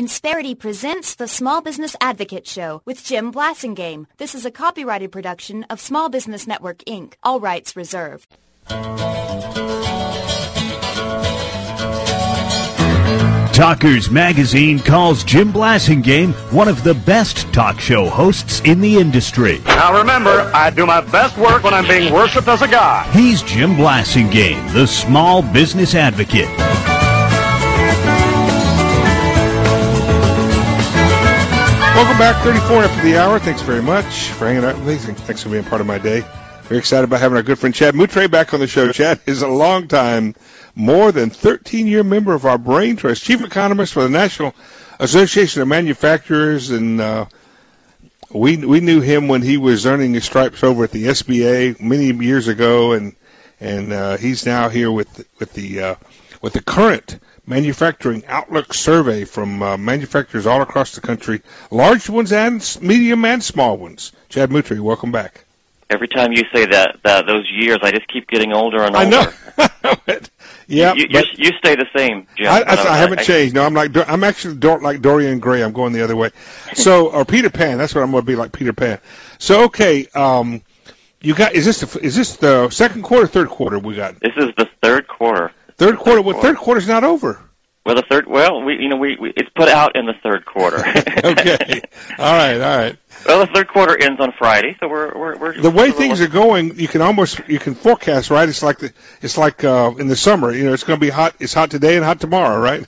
Insperity presents the Small Business Advocate Show with Jim Blasingame. This is a copyrighted production of Small Business Network, Inc., all rights reserved. Talkers Magazine calls Jim Blasingame one of the best talk show hosts in the industry. Now remember, I do my best work when I'm being worshipped as a god. He's Jim Blasingame, the Small Business Advocate. Welcome back, 34 after the hour. Thanks very much for hanging out with me. Thanks for being part of my day. Very excited about having our good friend Chad Moutre back on the show. Chad is a long-time, more than 13-year member of our Brain Trust, chief economist for the National Association of Manufacturers, and we knew him when he was earning his stripes over at the SBA many years ago, and he's now here with the current Manufacturing Outlook survey from manufacturers all across the country, large ones and medium and small ones. Chad Moutre, welcome back. Every time you say that those years, I just keep getting older and older. I know. Yeah, you stay the same, Jim. I haven't changed. No, I'm actually like Dorian Gray. I'm going the other way. So, or Peter Pan. That's what I'm going to be, like Peter Pan. So, okay, you got is this the second quarter, third quarter we got? This is the third quarter. Third quarter. Well, third quarter's not over. Well, it's put out in the third quarter. Okay. All right. Well, the third quarter ends on Friday, so we're the way things are going. You can forecast, right? It's like in the summer. You know, it's going to be hot. It's hot today and hot tomorrow, right?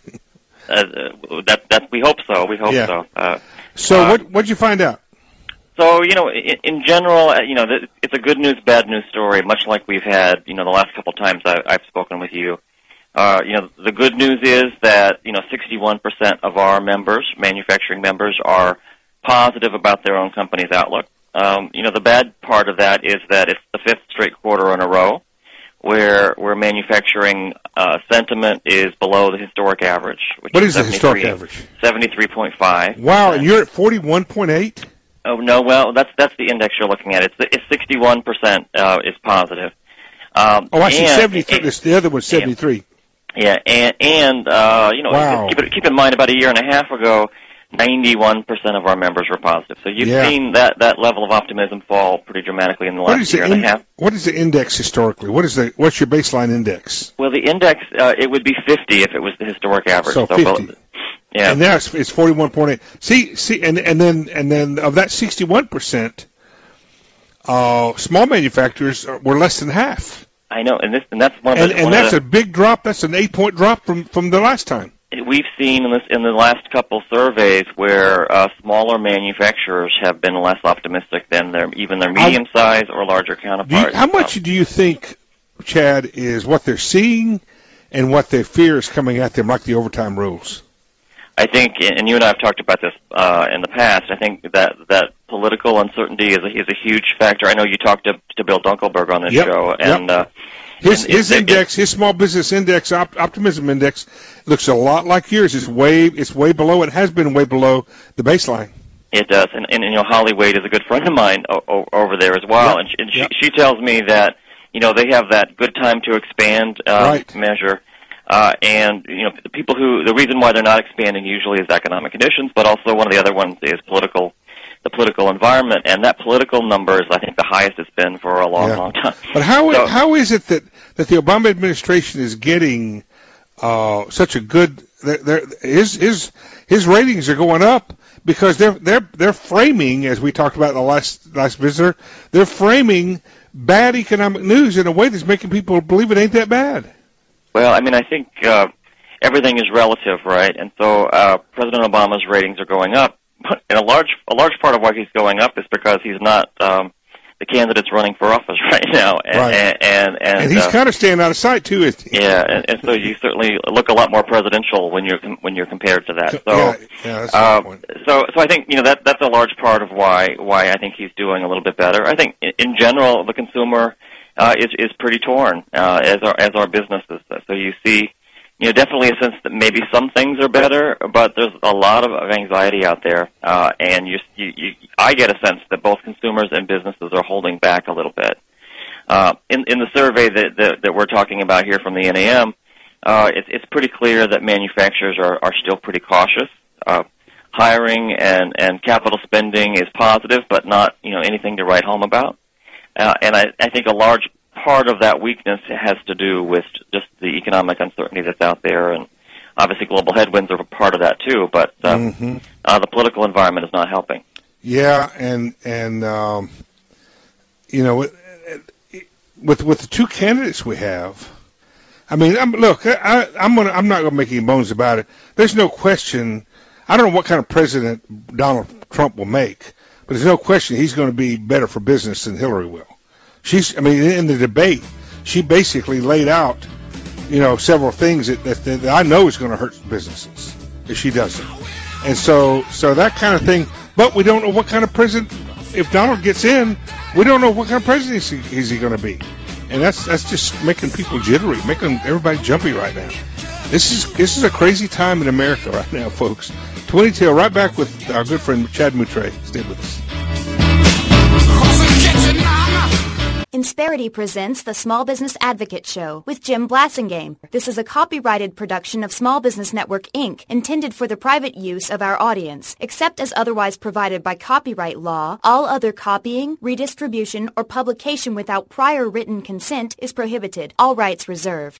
That we hope so. We hope so. So what'd you find out? So, in general, it's a good news, bad news story, much like we've had, the last couple of times I've spoken with you. The good news is that, 61% of our members, manufacturing members, are positive about their own company's outlook. The bad part of that is that it's the fifth straight quarter in a row where manufacturing sentiment is below the historic average. What is the historic average? 73.5. Wow, and you're at 41.8? Oh, no, well, that's the index you're looking at. It's 61% is positive. I see 73. The other one's 73. Yeah, wow. Keep in mind, about a year and a half ago, 91% of our members were positive. So you've seen that level of optimism fall pretty dramatically in the last year and a half. What is the index historically? What's your baseline index? Well, the index it would be 50 if it was the historic average. So 50. Yeah. And now it's 41.8. See, and then of that 61%, small manufacturers were less than half. I know, and that's one of the. And that's a big drop. That's an 8-point drop from the last time. We've seen in the last couple surveys where smaller manufacturers have been less optimistic than their medium-sized or larger counterparts. How much do you think, Chad, is what they're seeing and what they fear is coming at them, like the overtime rules? I think, and you and I have talked about this in the past, I think that political uncertainty is a huge factor. I know you talked to Bill Dunkelberg on this show, and his index, his small business index, optimism index, looks a lot like yours. It's way below. It has been way below the baseline. It does, and Holly Wade is a good friend of mine over there as well, and she tells me that they have that good time to expand measure. And the reason why they're not expanding usually is economic conditions, but also one of the other ones is the political environment, and that political number is, I think, the highest it's been for a long time. But how is it that the Obama administration is getting such a good? His ratings are going up because they're framing, as we talked about in the last visitor, they're framing bad economic news in a way that's making people believe it ain't that bad. Well, I mean, I think everything is relative, right? And so President Obama's ratings are going up, and a large part of why he's going up is because he's not the candidate's running for office right now, and he's kind of staying out of sight too, isn't he? Yeah, and so you certainly look a lot more presidential when you're compared to that. So, that's the point. So I think that's a large part of why I think he's doing a little bit better. I think in general the consumer is pretty torn as our businesses. So you see, definitely a sense that maybe some things are better, but there's a lot of anxiety out there, and I get a sense that both consumers and businesses are holding back a little bit. In the survey that we're talking about here from the NAM, it's pretty clear that manufacturers are still pretty cautious. hiring and capital spending is positive, but not anything to write home about. And I think a large part of that weakness has to do with just the economic uncertainty that's out there, and obviously global headwinds are a part of that too. But the political environment is not helping. Yeah, and with the two candidates we have, I mean, I'm not going to make any bones about it. There's no question. I don't know what kind of president Donald Trump will make, but there's no question he's going to be better for business than Hillary will. In the debate, she basically laid out, several things that I know is going to hurt businesses if she doesn't. And so that kind of thing. But we don't know what kind of president. If Donald gets in, we don't know what kind of president is he going to be. And that's just making people jittery, making everybody jumpy right now. This is a crazy time in America right now, folks. 20 till, right back with our good friend Chad Moutre. Stay with us. Insperity presents the Small Business Advocate Show with Jim Blasingame. This is a copyrighted production of Small Business Network, Inc., intended for the private use of our audience. Except as otherwise provided by copyright law, all other copying, redistribution, or publication without prior written consent is prohibited. All rights reserved.